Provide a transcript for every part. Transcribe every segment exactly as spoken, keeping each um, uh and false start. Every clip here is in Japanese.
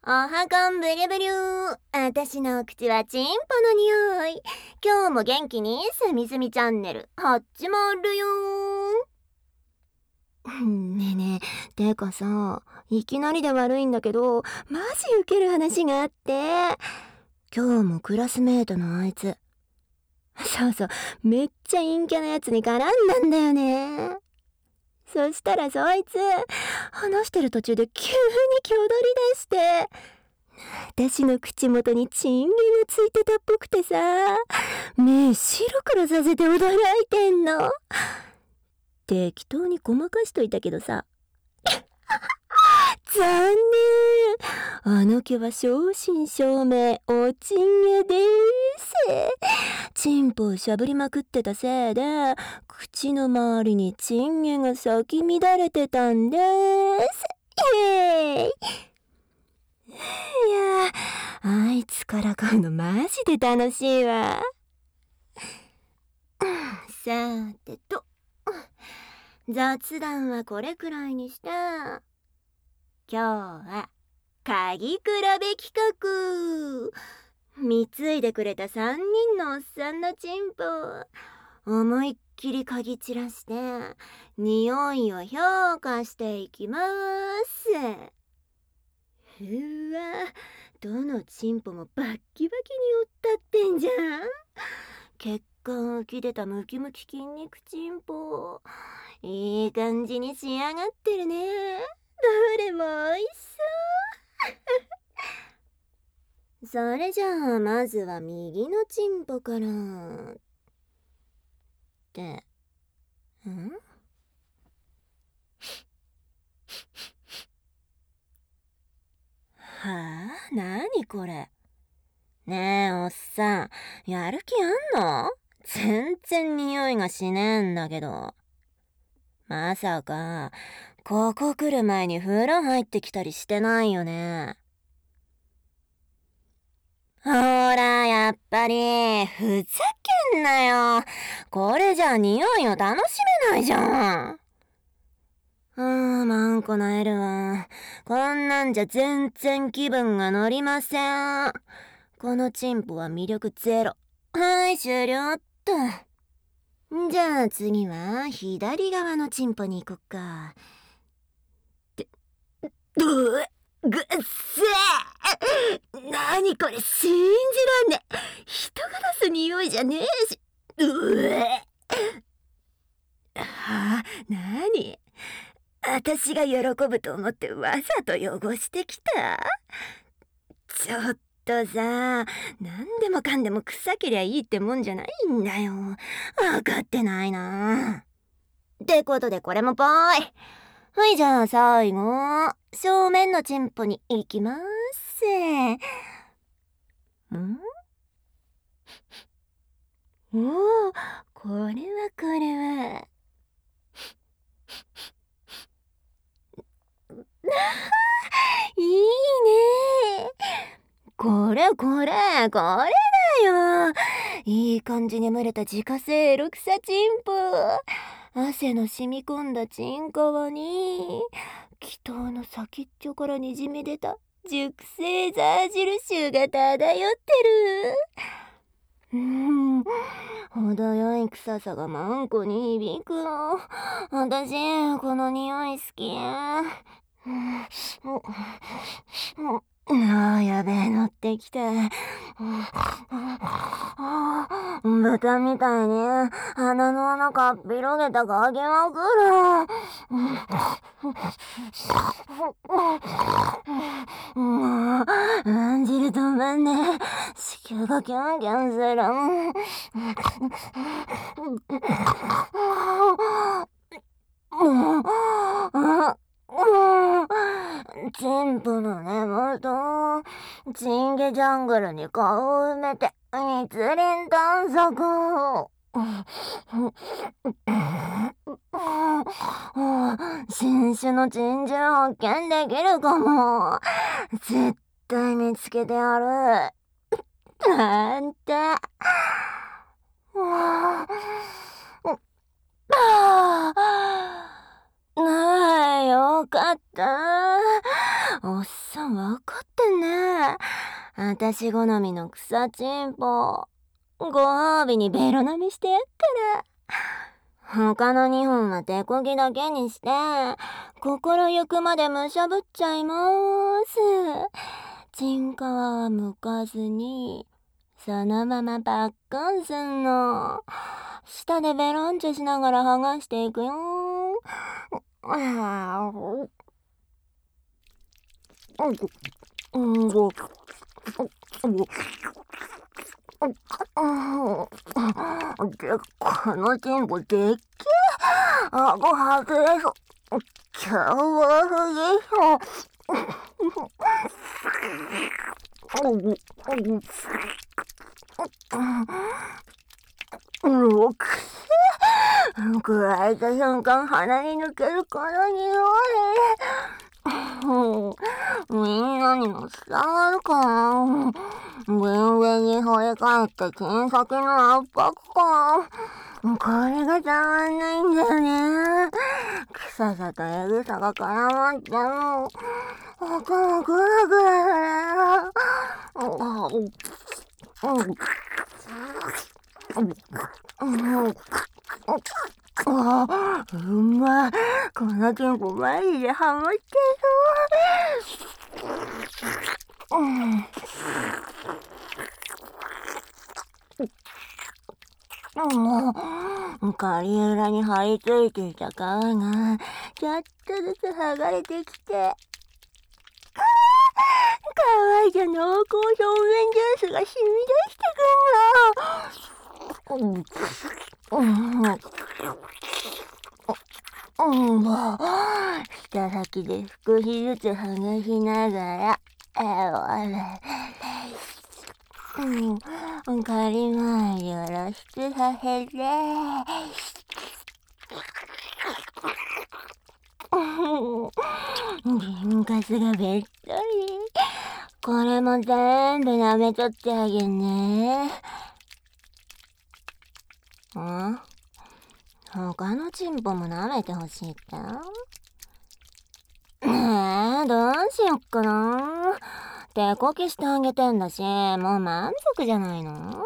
おはこんブリュブリュー。あたしのお口はチンポの匂い。今日も元気にすみすみチャンネル始まるよー。ねえねえ、てかさ、いきなりで悪いんだけど、マジウケる話があって。今日もクラスメートのあいつ、そうそう、めっちゃ陰キャなやつに絡んだんだよね。そしたらそいつ、話してる途中で急に気踊り出して、私の口元にチンゲがついてたっぽくてさ、目白黒させて驚いてんの。適当にごまかしといたけどさ、残念。あの毛は正真正銘おチンゲでーす。チンポをしゃぶりまくってたせいで、口の周りにチンゲが咲き乱れてたんです。イエーイ。いやー、あいつからかうのマジで楽しいわ。さーてと、雑談はこれくらいにして、今日は鍵比べ企画。貢いでくれたさんにんのおっさんのチンポを思いっきり嗅ぎ散らして匂いを評価していきます。うわ、どのチンポもバッキバキにおったってんじゃん。血管浮き出たムキムキ筋肉チンポ、いい感じに仕上がってるね。どれも美味しそうそれじゃあまずは右のチンポからって、ん？はあ、なにこれ。ねえおっさん、やる気あんの？全然匂いがしねえんだけど。まさかここ来る前に風呂入ってきたりしてないよね。ほら、やっぱりふざけんなよ。これじゃ匂いを楽しめないじゃん。あー、マンコなえるわ。こんなんじゃ全然気分が乗りません。このチンポは魅力ゼロ。はい、終了っと。じゃあ次は左側のチンポに行こっか。って、うえ、ぐっせー。なにこれ、信じらんね。人が出す匂いじゃねえし。うえ。はあ、なに？私が喜ぶと思ってわざと汚してきた？ちょっとさ、何でもかんでも臭けりゃいいってもんじゃないんだよ。分かってないな。ってことでこれもぽーい。はい、じゃあ最後、正面のチンポに行きます。ん？おー、これはこれは。いいね。これこれこれだよ。いい感じに蒸れた自家製エロ草チンポ。汗の染み込んだチンコワに気筒の先っちょからにじみ出た熟成ザージル臭が漂ってる。うーん、程よい臭さがマンコに響くの。私この匂い好き。ああ、やべえ、乗ってきて。豚みたいに鼻の穴かっ広げたかきまくる。もう、感じるとまんね。子宮がキャンキャンする。もう、あ、チンポの根元、チンゲジャングルに顔を埋めて密林探索。新種の珍獣発見できるかも。絶対見つけてやる。なんて。ああ、よかった。 おっさんわかってんね。あたし好みの草チンポ。ご褒美にベロ飲みしてやっから。他のにほんは手こぎだけにして、心ゆくまでむしゃぶっちゃいまーす。チンカワは剥かずに、そのままパッコンすんの。舌でベロンチョしながら剥がしていくよ。あーうんごで、このチンポでっけえ。顎外れそう。キャバフでしょ。うくせくらえた瞬間鼻に抜けるこの匂い。みんなにも伝わるかな。全然に掘り返って剣先の圧迫感。これがたまんないんだよね。臭さとエグさが絡まっても、他もグラグラする。うまい。このチンポマジでハマってそう。もう、狩裏に張り付いていた皮が、ちょっとずつ剥がれてきて、皮じゃ濃厚表面ジュースが染み出してくんの。うん。うん。舌先で少しずつ剥がしながら、うん、仮回りを露出させて、銀カスがべっとり。これも全部舐めとってあげんね。ん？他のチンポも舐めてほしいってねえ、どうしよっかな。手こきしてあげてんだし、もう満足じゃないの？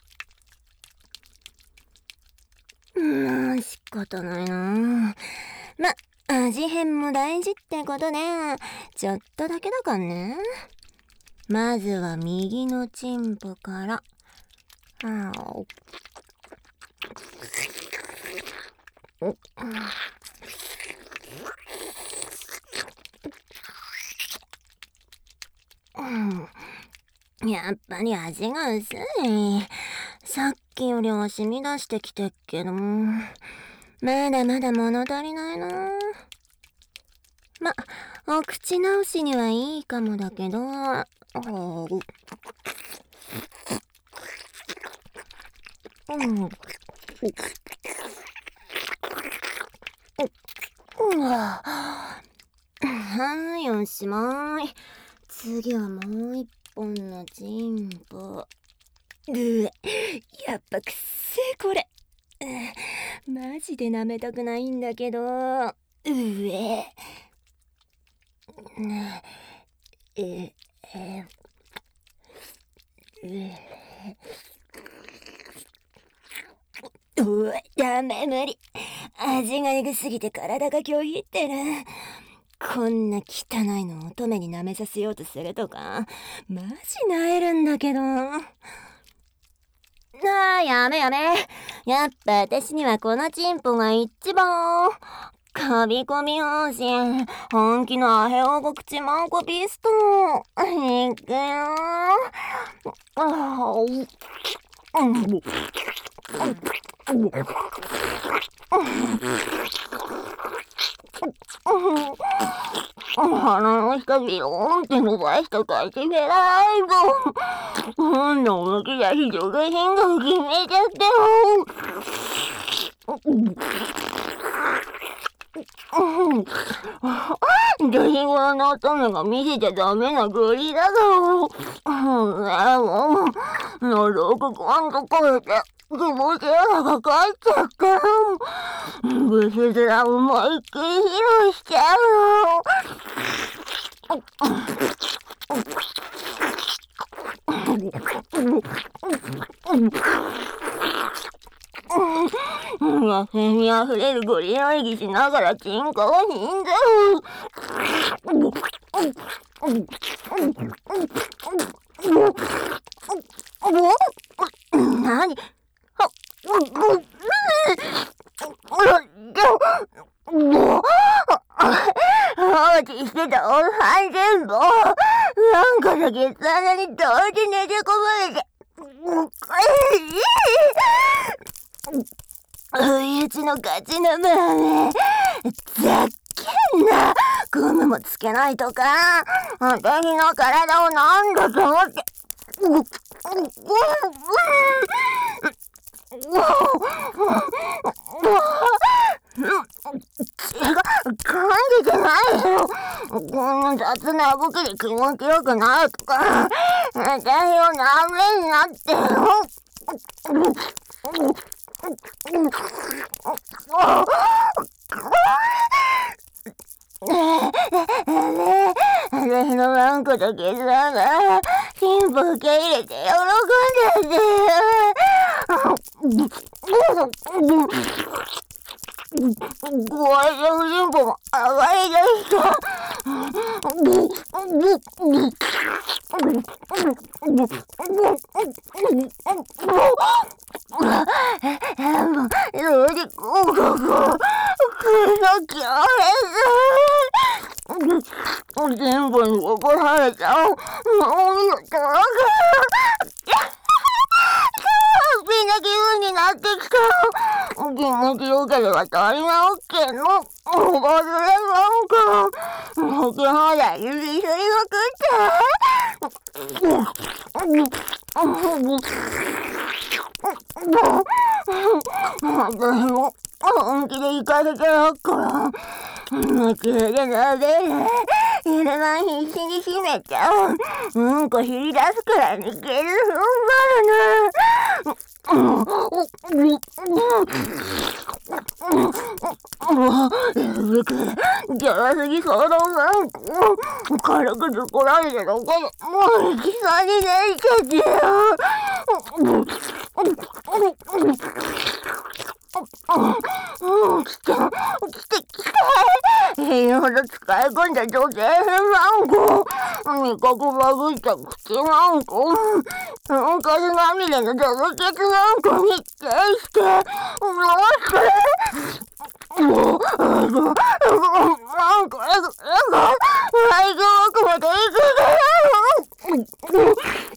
うん、仕方ないな。ま、味変も大事ってことで、ちょっとだけだかんね。まずは右のチンポから。あおうん、やっぱり味が薄い。さっきよりは染み出してきてっけど、まだまだ物足りないな。ま、お口直しにはいいかもだけど、うん。はい、おしまい。次はもう一本のチンポ。うえ、やっぱくっせえこれ。マジで舐めたくないんだけど。うえ。え、え、うわ、ダメ無理。味がエグすぎて体が拒否ってる。こんな汚いのを乙女に舐めさせようとするとか、マジなえるんだけど。ああ、やめやめ。やっぱ私にはこのチンポが一番。カビコビ方針。本気のアヘオゴ口マンコピストン。いくよー。ああ、うん。鼻の下ビヨーンって伸ばした感じでライブ。うんの向きが非常が変化を決めちゃってよ。女子頃の乙女が見せちゃダメなグリだぞ。でも、喉奥ゴンと超えて、気持ちよさが帰っちゃった。ブス面思いっきり披露しちゃうよ。 野生味あふれるゴリラ息しながら金貨を引じゃう。なに放置してたおさん全部なんかだけさらに同時ねじ込まれて不意打ちの勝ちの分ねざっけんなゴムもつけないとか私の体をなんだと思って違う、感じてないよ。こんな雑な動きで気持ちよくないとか私をなめんなってよ。私のワンコとケツラが進歩受け入れて喜んでて怖いよ進歩も上がりだしたよりこここくの強烈進歩に怒られちゃうもうよとわかみんな気分になってきた気持ちよければ足りないオッケーのおばずれなんか好き放題指すりまくって私も本気で行かせてやっから夢中でなべる昼間必死に締めちゃううんこ知り出すくらいにケツ踏ん張るな僕ギャラすぎそうだなんか軽くずこられてることもう行きそうになっちゃってよ来て来て来ていいほど使い込んだ女性マンコ味覚バグった口マンコうんかすまみれの泥ケツマンコに対してどうしてもうあごあごマンコあごあごあご奥まで行くから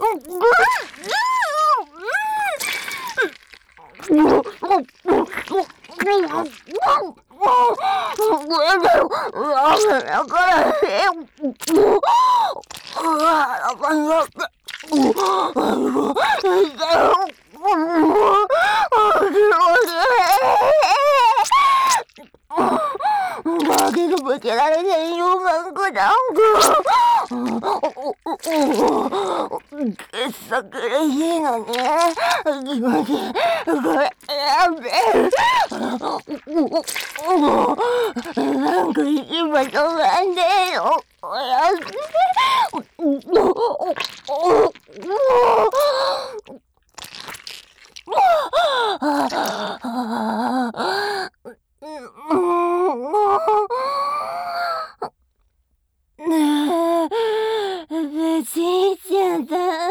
だけどぶけられねえよマンコなんか傑作でいいのね気持ちこれやべえなんか行き場所がねえよおやすみねえベチーちゃん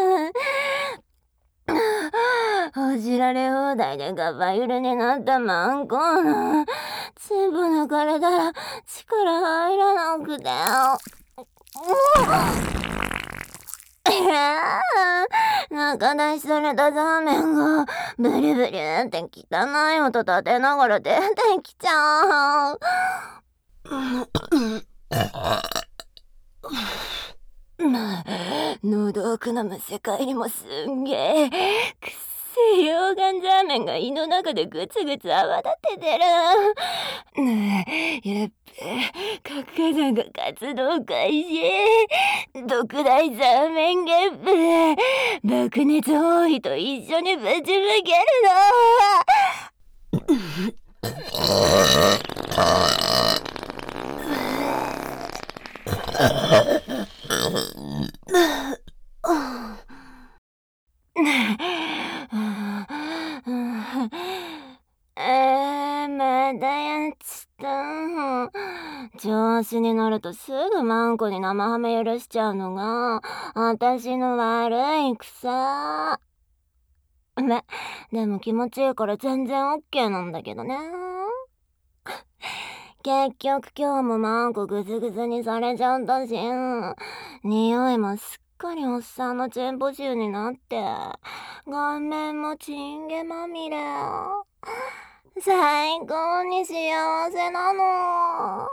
ほじられ放題でガバゆるになったマンコー全部抜かれたら力入らなくて中出しされたザーメンがブリブリって汚い音立てながら出てきちゃう喉奥のむせ返りもすんげえくっせえ溶岩ザーメンが胃の中でグツグツ泡立ててるねえやっべ活火山が活動開始特大ザーメンゲップ爆熱包囲と一緒にぶち抜けるのえー、またやっちゃった。調子に乗るとすぐマンコに生ハメ許しちゃうのが、私の悪い癖。め、でも気持ちいいから全然オッケーなんだけどね。結局今日もマンコグズグズにされちゃったし、匂いもすっかりおっさんのチンポ臭になって、顔面もチンゲまみれ。最高に幸せなの。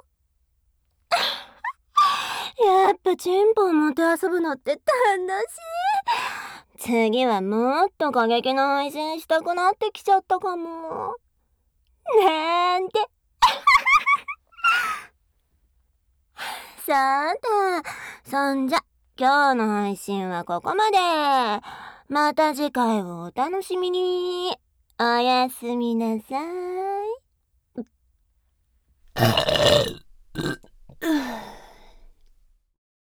やっぱチンポをもてあそぶのって楽しい。次はもっと過激な配信したくなってきちゃったかも。なんて。さて、そんじゃ、今日の配信はここまで。また次回をお楽しみに。おやすみなさい。